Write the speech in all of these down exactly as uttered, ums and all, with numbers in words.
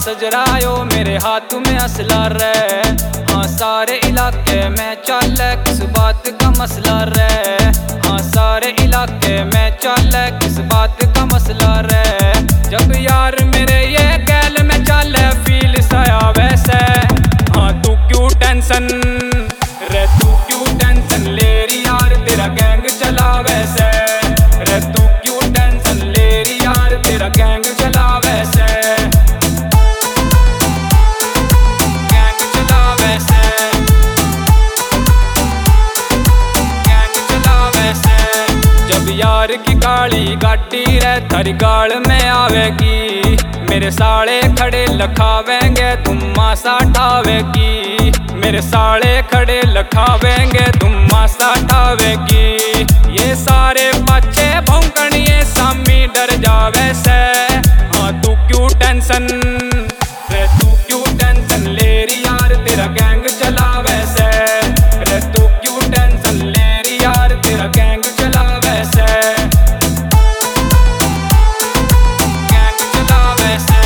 सजरायो मेरे हाथ में असला रे। हाँ सारे इलाके में चल किस बात का मसला रे। हाँ सारे इलाके में चल किस बात का मसला रे। जब यार मेरे ये गैल में चल फील साया वैसे। हाँ तू क्यों टेंशन रे, तू क्यों टेंशन ले रही यार, तेरा गैंग चला वैसे। रे तू क्यों टेंशन ले रही यार, तेरा गैंग चला वैसे। गैंग चला वैसे, गैंग चला वैसे। जब यार की काली गाड़ी रे थारी गाल में आवेगी, मेरे साले खड़े लखावेंगे तुम मासा ठावेगी। मेरे साले खड़े लखावेंगे तुम मासा ठावेगी। ये सारे बच्चे भौंकणिए सामी डर जावे से। हाँ तू क्यों टेंशन रे, तू क्यों टेंशन ले रही यार, तेरा गैंग चला वैसे। रे तू क्यों टेंशन ले रही यार, तेरा गैंग चला वैसे। गैंग चला वैसे,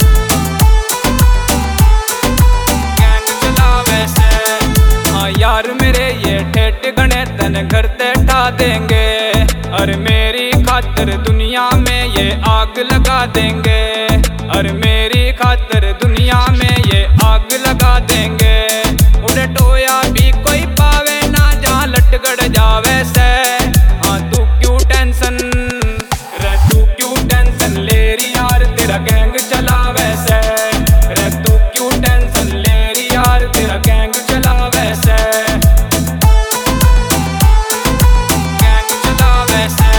गैंग चला वैसे। हाँ यार मेरे ये ठेठ गणे तन घर ते ठा देंगे, और मेरी खातिर दुनिया में ये आग लगा देंगे। और मेरी खातिर दुनिया में ये आग लगा देंगे। उड़े टोया भी कोई पावे ना, जहाँ लटगड़ जावे से। हाँ तू क्यों टेंशन रे, तू क्यों टेंशन ले रही यार, तेरा गैंग चला वैसे। रे तू क्यों टेंशन ले रही यार, तेरा गैंग चला वैसे। गैंग चला वैसे,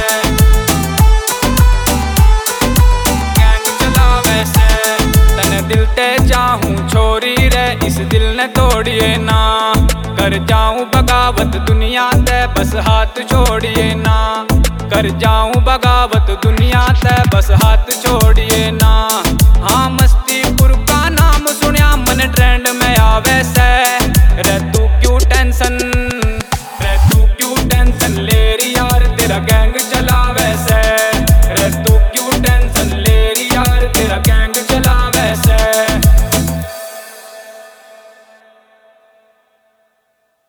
गैंग चला वैसे। तने दिल ते चाहूं छोरी रे, इस दिल ने तोड़िए ना। कर जाऊं बगावत दुनिया ते बस हाथ छोड़िए ना। कर जाऊं बगावत दुनिया ते बस हाथ छोड़िए ना। हाँ मस्तीपुर का नाम सुनिया मन ट्रेंड में आवे से। रे तू क्यों टेंशन रे, तू क्यों टेंशन ले रही यार, तेरा गैंग